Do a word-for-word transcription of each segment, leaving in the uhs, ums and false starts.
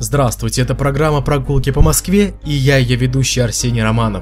Здравствуйте, это программа «Прогулки по Москве» и я, ее ведущий Арсений Романов.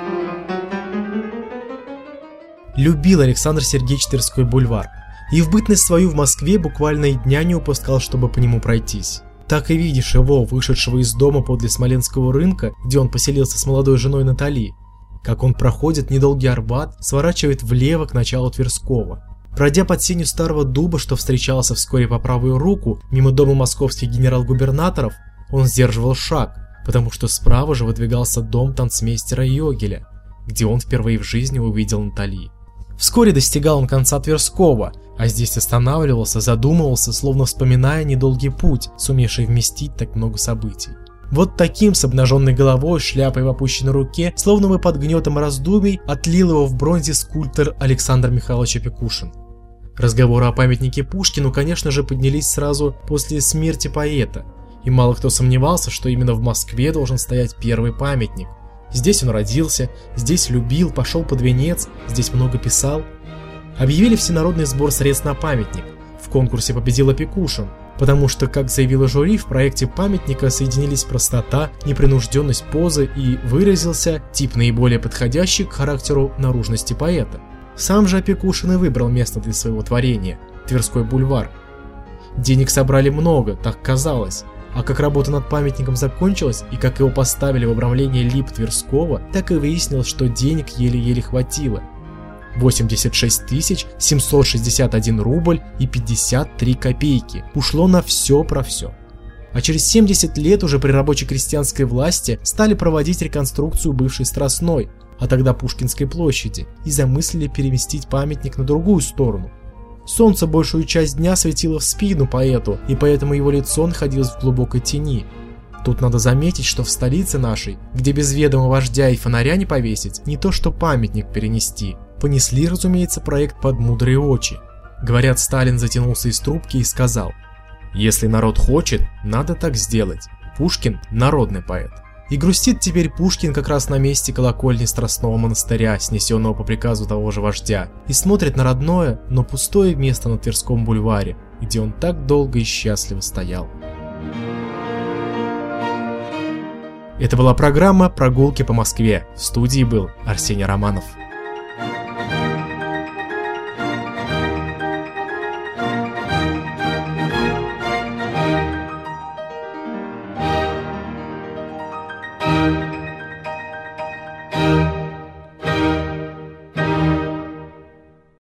Любил Александр Сергеевич Тверской бульвар, и в бытность свою в Москве буквально и дня не упускал, чтобы по нему пройтись. Так и видишь его, вышедшего из дома подле Смоленского рынка, где он поселился с молодой женой Натали, как он проходит недолгий Арбат, сворачивает влево к началу Тверского. Пройдя под сенью старого дуба, что встречался вскоре по правую руку, мимо дома московских генерал-губернаторов, он сдерживал шаг, потому что справа же выдвигался дом танцмейстера Йогеля, где он впервые в жизни увидел Натали. Вскоре достигал он конца Тверского, а здесь останавливался, задумывался, словно вспоминая недолгий путь, сумевший вместить так много событий. Вот таким, с обнаженной головой, шляпой в опущенной руке, словно бы под гнетом раздумий, отлил его в бронзе скульптор Александр Михайлович Опекушин. Разговоры о памятнике Пушкину, конечно же, поднялись сразу после смерти поэта, и мало кто сомневался, что именно в Москве должен стоять первый памятник. Здесь он родился, здесь любил, пошел под венец, здесь много писал. Объявили всенародный сбор средств на памятник. В конкурсе победил Опекушин, потому что, как заявило жюри, в проекте памятника соединились простота, непринужденность позы и выразился тип наиболее подходящий к характеру наружности поэта. Сам же Опекушин и выбрал место для своего творения – Тверской бульвар. Денег собрали много, так казалось, а как работа над памятником закончилась и как его поставили в обрамление лип Тверского, так и выяснилось, что денег еле-еле хватило. восемьдесят шесть тысяч семьсот шестьдесят один рубль и пятьдесят три копейки ушло на все про все. А через семьдесят лет уже при рабоче-крестьянской власти стали проводить реконструкцию бывшей Страстной, а тогда Пушкинской площади, и замыслили переместить памятник на другую сторону. Солнце большую часть дня светило в спину поэту, и поэтому его лицо находилось в глубокой тени. Тут надо заметить, что в столице нашей, где без ведома вождя и фонаря не повесить, не то что памятник перенести, понесли, разумеется, проект под мудрые очи. Говорят, Сталин затянулся из трубки и сказал: «Если народ хочет, надо так сделать. Пушкин – народный поэт». И грустит теперь Пушкин как раз на месте колокольни Страстного монастыря, снесенного по приказу того же вождя, и смотрит на родное, но пустое место на Тверском бульваре, где он так долго и счастливо стоял. Это была программа «Прогулки по Москве». В студии был Арсений Романов.